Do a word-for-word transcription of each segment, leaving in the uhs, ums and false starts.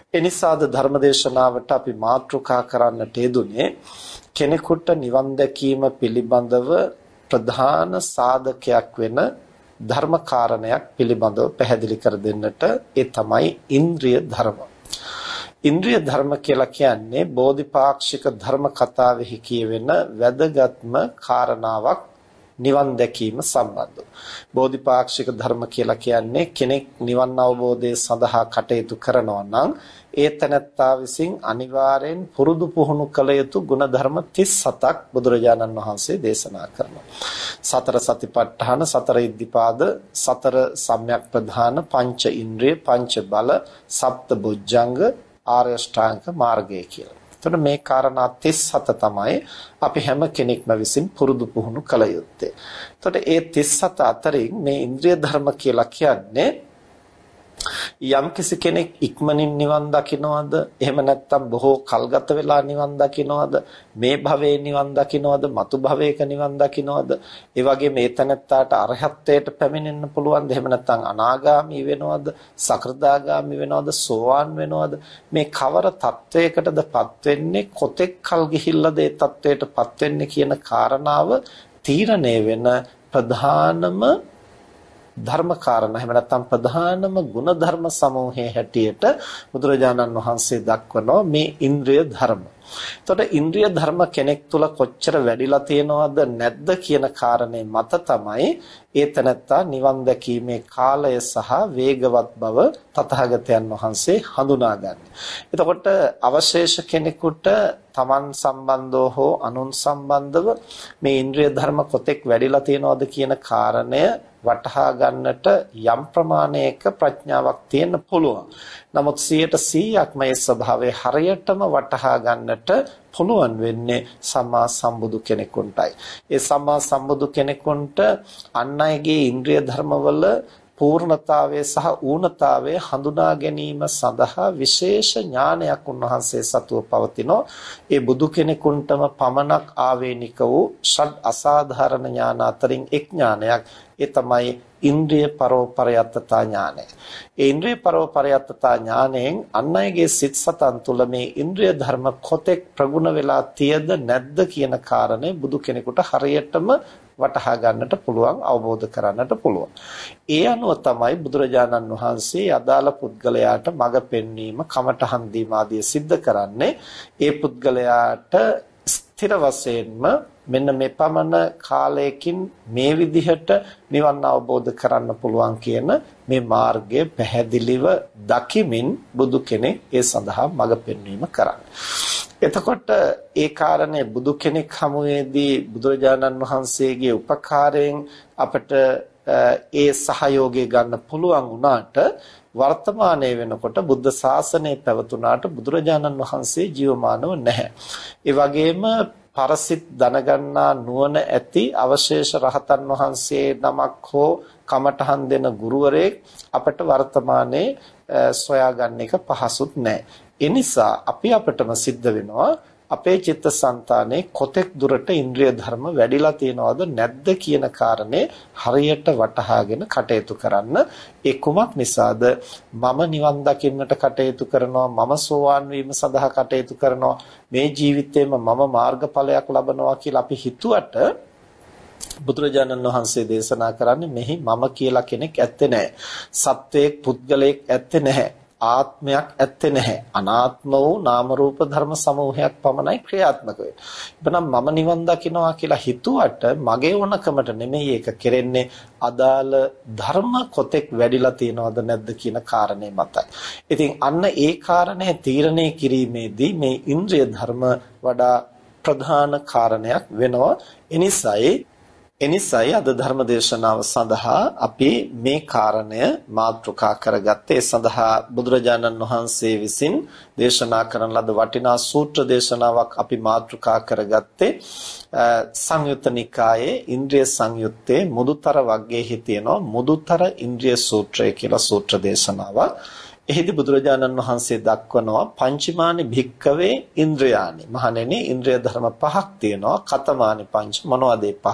එනිසාද ධර්මදේශනාවට අපි මාතෘකා කරන්නට යෙදුනේ කෙනෙකුට නිවන් දැකීම පිළිබඳව ප්‍රධාන සාධකයක් වෙන ධර්ම කාරණයක් පිළිබඳව පැහැදිලි කර දෙන්නට. ඒ තමයි ඉන්ද්‍රිය ධර්ම. ඉන්ද්‍රිය ධර්ම කියලා කියන්නේ බෝධිපාක්ෂික ධර්ම කතාවෙහි කියවෙන වැදගත්ම කාරණාවක් නිවන් දැකීම සම්බන්ධව. බෝධිපාක්ෂික ධර්ම කියලා කියන්නේ කෙනෙක් නිවන් අවබෝධය සඳහා කටයුතු කරනවා නම් ඒ තැනැත්තා විසින් අනිවාර්යෙන් පුරුදු පුහුණු කළ යුතු ගුණධර්ම තිස් හතක් බුදුරජාණන් වහන්සේ දේශනා කරනවා. සතර සතිපට්ඨාන, සතර ඉද්ධිපාද, සතර සම්‍යක් ප්‍රධාන, පංච ඉන්ද්‍රිය, පංච බල, සප්ත බොජ්ජංග, ආර්ය ශ්‍රාංක මාර්ගය කියලා. එතකොට මේ කාරණා තිස් හත තමයි අපි හැම කෙනෙක්ම විසින් පුරුදු පුහුණු කළ යුත්තේ. එතකොට ඒ තිස් හත අතරින් මේ ඉන්ද්‍රිය ධර්ම කියලා කියන්නේ යම් කිසි කෙනෙක් ඉක්මනින් නිවන් දකින්නවද, එහෙම නැත්නම් බොහෝ කල්ගත වෙලා නිවන් දකින්නවද, මේ භවයේ නිවන් දකින්නවද, මතු භවයක නිවන් දකින්නවද, ඒ වගේ මේ තැනත්තාට අරහත්ත්වයට පැමිණෙන්න පුළුවන්ද, එහෙම නැත්නම් අනාගාමී වෙනවද, සකෘදාගාමී වෙනවද, සෝවාන් වෙනවද, මේ කවර තත්වයකටදපත් වෙන්නේ, කොතෙක් කල් ගිහිල්ලාද ඒ තත්වයටපත් වෙන්නේ කියන කාරණාව තීරණය වෙන ප්‍රධානම ධර්ම කාරණා, එහෙම නැත්නම් ප්‍රධානම ගුණ ධර්ම සමූහයේ හැටියට බුදුරජාණන් වහන්සේ දක්වනවා මේ ඉන්ද්‍රිය ධර්ම. එතකොට ඉන්ද්‍රිය ධර්ම කෙනෙක් තුල කොච්චර වැඩිලා තියෙනවද නැද්ද කියන කාරණේ මත තමයි ඒ තැනත්තා නිවන් දැකීමේ කාලය සහ වේගවත් බව තථාගතයන් වහන්සේ හඳුනාගන්නේ. එතකොට අවශේෂ කෙනෙකුට තමන් සම්බන්ධව හෝ අනුන් සම්බන්ධව මේ ඉන්ද්‍රිය ධර්ම කොතෙක් වැඩිලා තියෙනවද කියන කාරණය වටහා ගන්නට යම් ප්‍රමාණයක ප්‍රඥාවක් තියෙන්න පුළුවන්. නමුත් සියයට සීයක් මේ ස්වභාවය හරියටම වටහා ගන්නට පුළුවන් වෙන්නේ සම්මා සම්බුදු කෙනෙකුටයි. ඒ සම්මා සම්බුදු කෙනෙකුට අන් අයගේ ඉන්ද්‍රිය ධර්මවල පූර්ණතාවය සහ ඌනතාවය හඳුනා ගැනීම සඳහා විශේෂ ඥානයක් උන්වහන්සේ සතුව පවතිනවා. ඒ බුදු කෙනෙකුටම පමණක් ආවේනික වූ ෂඩ් අසාධාරණ ඥාන අතරින් එක් ඥානයක්. ඒ තමයි ඉන්ද්‍රිය පරෝපරයත්තතා ඥානය. ඒ ඉන්ද්‍රිය පරෝපරයත්තතා ඥාණයෙන් අන් අයගේ සිත් සතන් තුළ මේ ඉන්ද්‍රිය ධර්ම කොතෙක් ප්‍රගුණ වෙලා තියද නැද්ද කියන කාරණේ බුදු කෙනෙකුට හරියටම වටහා ගන්නට පුළුවන්, අවබෝධ කරන්නට පුළුවන්. ඒ අනුව තමයි බුදුරජාණන් වහන්සේ අදාළ පුද්ගලයාට මඟ පෙන්වීම, කමඨහන් දීම ආදී සිද්ධ කරන්නේ. ඒ පුද්ගලයාට ස්ථිර වශයෙන්ම මෙන්න මේ පමණ කාලයකින් මේ විදිහට නිවන් අවබෝධ කරන්න පුළුවන් කියන මේ මාර්ගය පැහැදිලිව දකිමින් බුදු කෙනෙක් ඒ සඳහා මඟ පෙන්වීම කරන්නේ. එතකොට ඒ කාරණේ බුදු කෙනෙක් හමුවේදී බුදුරජාණන් වහන්සේගේ උපකාරයෙන් අපට ඒ සහයෝගය ගන්න පුළුවන් වුණාට වර්තමානයේ වෙනකොට බුද්ධ ශාසනය පැවතුනාට බුදුරජාණන් වහන්සේ ජීවමානව නැහැ. ඒ වගේම පරසිට දැනගන්නා නුවණ ඇති අවශේෂ රහතන් වහන්සේ නමක් හෝ කමඨහන් දෙන ගුරුවරයෙක් අපට වර්තමානයේ සොයාගන්න එක පහසුත් නැහැ. ඒ නිසා අපි අපටම සිද්ධ වෙනවා අපේ චිත්තසංතානයේ කොතෙක් දුරට ඉන්ද්‍රිය ධර්ම වැඩිලා තියෙනවද නැද්ද කියන කාරණේ හරියට වටහාගෙන කටයුතු කරන්න. ඒ කුමක් නිසාද? මම නිවන් දකින්නට කටයුතු කරනවා, මම සෝවාන් වීම සඳහා කටයුතු කරනවා, මේ ජීවිතේම මම මාර්ගඵලයක් ලබනවා කියලා අපි හිතුවට බුදුරජාණන් වහන්සේ දේශනා කරන්නේ මෙහි මම කියලා කෙනෙක් ඇත්තේ නැහැ. සත්වයක් පුද්ගලයෙක් ඇත්තේ නැහැ. ආත්මයක් ඇත්තේ නැහැ. අනාත්ම වූ නාම රූප ධර්ම සමූහයක් පමණයි ක්‍රියාත්මක වෙන්නේ. එබනම් මම නිවන් දකින්නවා කියලා හිතුවට මගේ වුණකමට නෙමෙයි ඒක කෙරෙන්නේ. අදාළ ධර්ම කොතෙක් වැඩිලා තියෙනවද නැද්ද කියන කාරණේ මතයි. ඉතින් අන්න ඒ කාරණේ තීරණය කිරීමේදී මේ ඉන්ද්‍රිය ධර්ම වඩා ප්‍රධාන කාරණයක් වෙනවා. එනිසායි එනිසායි අද ධර්ම දේශනාව සඳහා අපි මේ කාරණය මාතෘකා කරගත්තේ. ඒ සඳහා බුදුරජාණන් වහන්සේ විසින් දේශනා කරන ලද වටිනා සූත්‍ර දේශනාවක් අපි මාතෘකා කරගත්තේ සංයුත්ත නිකායේ ඉන්ද්‍රිය සංයුත්තේ මුදුතර වග්ගයේ තියෙනවා මුදුතර ඉන්ද්‍රිය සූත්‍රය කියලා සූත්‍ර දේශනාවක්. එහිදී බුදුරජාණන් වහන්සේ දක්වනවා පංචමානි භික්කවේ ඉන්ද්‍රයානි. මහණෙනි ඉන්ද්‍රිය ධර්ම පහක් තියෙනවා. කතමානි පංච මොනවද පහ?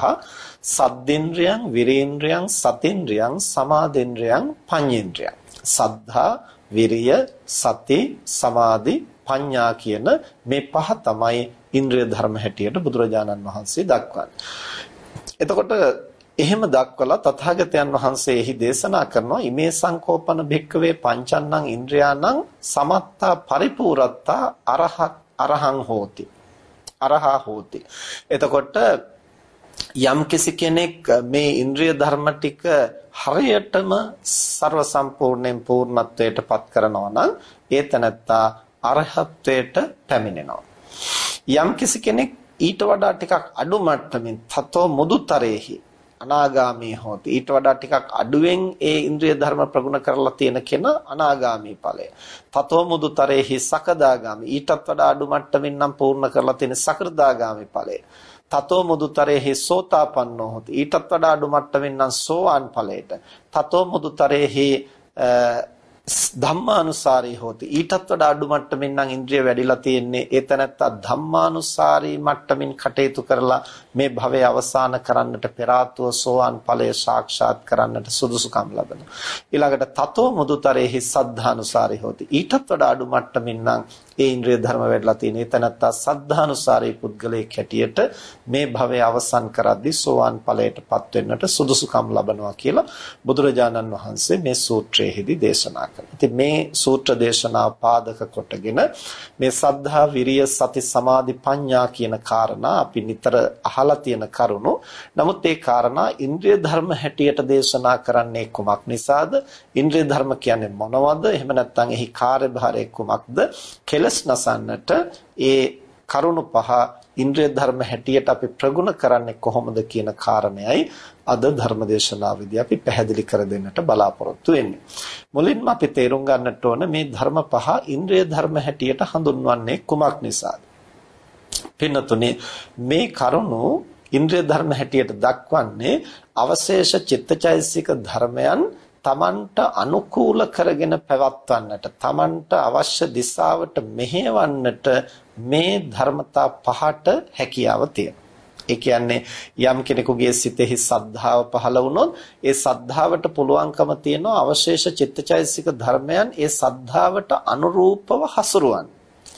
සද්දේන්ද්‍රයන්, විරේන්ද්‍රයන්, සතේන්ද්‍රයන්, සමාදේන්ද්‍රයන්, පඤ්ඤේන්ද්‍රයන්. සද්ධා, විරිය, සති, සමාධි, ප්‍රඥා කියන මේ පහ තමයි ඉන්ද්‍රිය ධර්ම හැටියට බුදුරජාණන් වහන්සේ දක්වන්නේ. එතකොට එහෙම දක්වලා තථාගතයන් වහන්සේ එහි දේශනා කරනවා ඉමේ සංකෝපන භික්කවේ පංචන්නං ඉන්ද්‍රියාණං සමත්තා පරිපූර්ණත්තා අරහ අරහං හෝති. අරහා හෝති. එතකොට යම් කිසි කෙනෙක් මේ ඉන්ද්‍රිය ධර්ම ටික හරියටම ਸਰව සම්පූර්ණයෙන් පූර්ණත්වයට පත් කරනවා නම් ඒ තැනත්තා අරහත්ත්වයට පැමිණෙනවා. යම් කිසි කෙනෙක් ඊට වඩා ටිකක් අඩු මට්ටමින් තතෝ මුදුතරේහි අනාගාමී හොති. ඊට වඩා ටිකක් අඩුවෙන් ඒ ඉන්ද්‍රිය ධර්ම ප්‍රගුණ කරලා තියෙන කෙනා අනාගාමී ඵලය. තතෝ මුදුතරේහි සකදාගාමී. ඊටත් වඩා අඩු මට්ටමින් නම් පූර්ණ කරලා තියෙන සකෘදාගාමී ඵලය. තතෝ මුදුතරේහි සෝතාපන්නෝ හොති. ඊටත් වඩා අඩු මට්ටමින් නම් සෝවාන් ඵලයට. තතෝ මුදුතරේහි ධම්මානුසාරී හොති. ඊටත් වඩා අඩු මට්ටමින් නම් ඉන්ද්‍රිය වැඩිලා තියෙන්නේ. ඒ තැනත්තා ධම්මානුසාරී මට්ටමින් කටයුතු කරලා මේ භවය අවසන් කරන්නට පෙර ආතුව සෝවාන් ඵලය සාක්ෂාත් කරන්නට සුදුසුකම් ලබනවා. ඊළඟට තතෝ මුදුතරේහි සද්ධානුසාරී හොති. ඊටත් වඩා අඩු මට්ටමින් නම් ඒ ඉන්ද්‍රිය ධර්ම වැඩිලා තියෙන. ඒ තැනත්තා සද්ධානුසාරී පුද්ගලයෙක් හැටියට මේ භවය අවසන් කරද්දී සෝවාන් ඵලයටපත් වෙන්නට සුදුසුකම් ලබනවා කියලා බුදුරජාණන් වහන්සේ මේ සූත්‍රයේදී දේශනා ඉතින් මේ සූත්‍ර දේශනාව පාදක කොටගෙන මේ සද්ධා විරිය සති සමාධි ප්‍රඥා කියන කාරණා අපි නිතර අහලා තියෙන කරුණු. නමුත් ඒ කාරණා ඉන්ද්‍රිය ධර්ම හැටියට දේශනා කරන්නේ කුමක් නිසාද? ඉන්ද්‍රිය ධර්ම කියන්නේ මොනවද? එහෙම නැත්නම් එහි කාර්යභාරය කුමක්ද? කෙලස් නසන්නට ඒ කරුණු පහ ඉන්ද්‍රිය ධර්ම හැටියට අපි ප්‍රගුණ කරන්නේ කොහොමද කියන කාරණයයි අද ධර්මදේශනාවේදී අපි පැහැදිලි කර දෙන්නට බලාපොරොත්තු වෙන්නේ. මුලින්ම අපි තේරුම් ගන්නට ඕන මේ ධර්ම පහ ඉන්ද්‍රිය ධර්ම හැටියට හඳුන්වන්නේ කුමක් නිසාද? පින්නතුනේ මේ කරුණු ඉන්ද්‍රිය ධර්ම හැටියට දක්වන්නේ අවශේෂ චිත්තචෛතසික ධර්මයන් තමන්ට අනුකූල කරගෙන පැවැත්වන්නට, තමන්ට අවශ්‍ය දිශාවට මෙහෙවන්නට මේ ධර්මතා පහට හැකියාව තියෙනවා. ඒ කියන්නේ යම් කෙනෙකුගේ සිතෙහි සද්ධාව පහළ වුණොත් ඒ සද්ධාවට පුළුවන්කම තියෙනවා අවශේෂ චිත්තචෛතසික ධර්මයන් ඒ සද්ධාවට අනුරූපව හසුරුවන්න.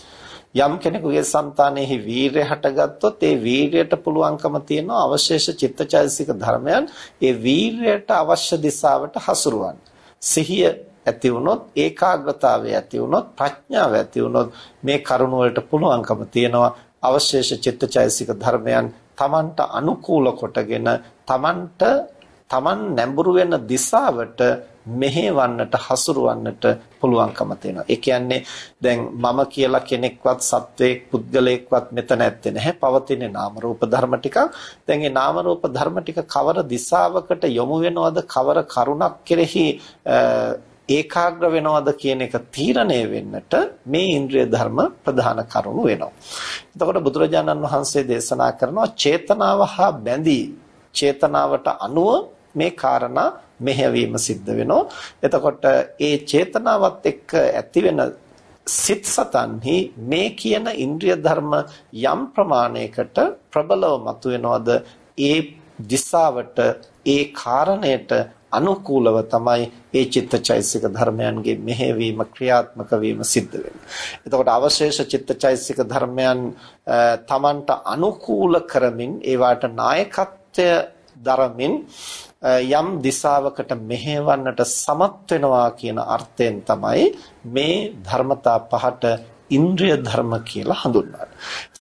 යම් කෙනෙකුගේ సంతානෙහි වීරය හටගත්තොත් ඒ වීරයට පුළුවන්කම තියෙනවා අවශේෂ චිත්තචෛතසික ධර්මයන් ඒ වීරයට අවශ්‍ය දිශාවට හසුරුවන්න. සිහිය ඇති වුණොත්, ඒකාග්‍රතාවය ඇති වුණොත්, ප්‍රඥාව ඇති වුණොත් මේ කරුණ වලට පුළුවන්කම තියෙනවා අවශේෂ චිත්තචෛතසික ධර්මයන් තමන්ට අනුකූල කොටගෙන තමන්ට තමන් නැඹුරු වෙන දිශාවට මෙහෙවන්නට හසුරවන්නට පුළුවන්කම තියෙනවා. ඒ කියන්නේ දැන් මම කියලා කෙනෙක්වත් සත්වයක් පුද්ගලයෙක්වත් මෙතන ඇත්තේ නැහැ. පවතින නාම රූප ධර්ම ටිකක්. දැන් මේ නාම රූප ධර්ම ටික කවර දිශාවකට යොමු වෙනවද, කවර කරුණක් කෙරෙහි ඒකාග්‍ර වෙනවද කියන එක තීරණය වෙන්නට මේ ඉන්ද්‍රිය ධර්ම ප්‍රධාන කරුණු වෙනවා. එතකොට බුදුරජාණන් වහන්සේ දේශනා කරනවා චේතනාව හා බැඳී චේතනාවට අනුව මේ කාරණා මෙහෙවීම සිද්ධ වෙනවා. එතකොට ඒ චේතනාවත් එක්ක ඇති වෙන සිත් සතන්හි මේ කියන ඉන්ද්‍රිය ධර්ම යම් ප්‍රමාණයකට ප්‍රබලව මතුවෙනවද ඒ දිශාවට ඒ කාරණයට අනුකූලව තමයි ඒ චිත්තචෛතසික ධර්මයන්ගේ මෙහෙවීම ක්‍රියාත්මක වීම සිද්ධ වෙන්නේ. එතකොට අවශේෂ චිත්තචෛතසික ධර්මයන් තමන්ට අනුකූල කරමින් ඒවට නායකත්වය දරමින් යම් දිශාවකට මෙහෙවන්නට සමත් වෙනවා කියන අර්ථයෙන් තමයි මේ ධර්මතා පහට ඉන්ද්‍රිය ධර්ම කියලා හඳුන්වන්නේ.